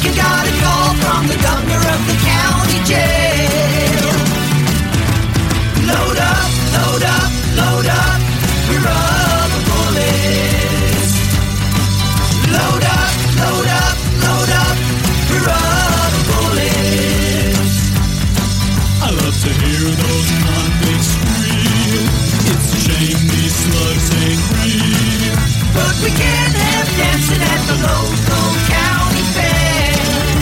You got a call from the governor of the county jail. Load up, load up, load up your rubber bullets. Load up, load up, load up your rubber bullets. I love to hear those convicts scream. It's a shame these slugs ain't free. But we can't have dancing at the local county fair.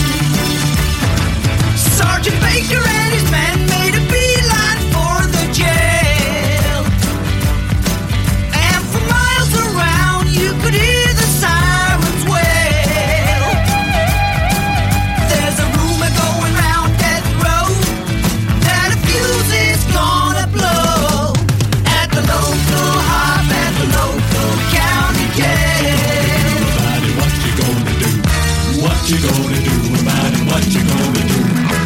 Sergeant Baker and his men made a beeline for the jail. And for miles around you could hear the sirens wail. There's a rumor going round death row that a fuse is gonna blow at the local hop, at the local county jail. About it, what you gonna do? What you gonna do about it? What you gonna do?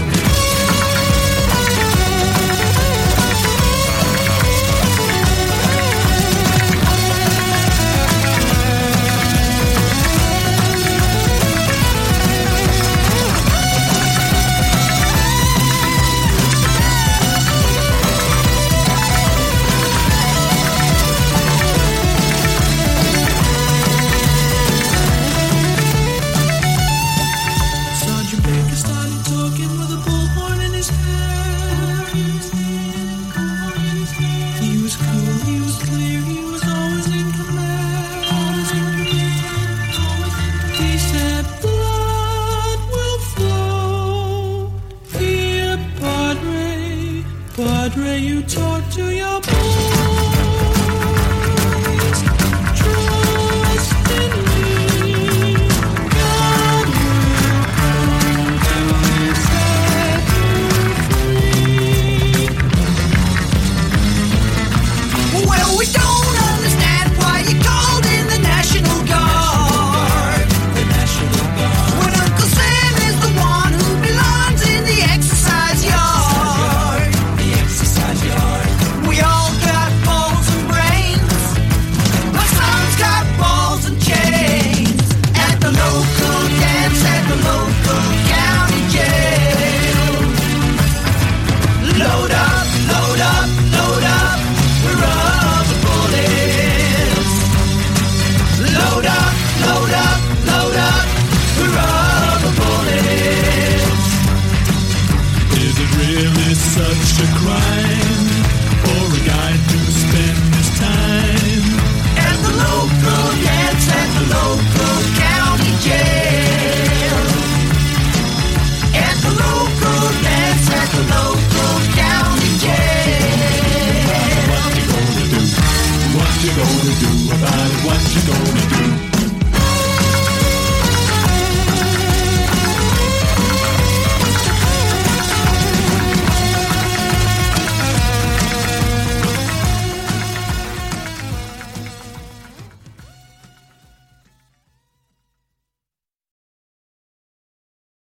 Sergeant Baker started talking with a bullhorn in his hand. He was cool, he was clear, he was always in command. He said, blood will flow here, Padre. Padre, you talk to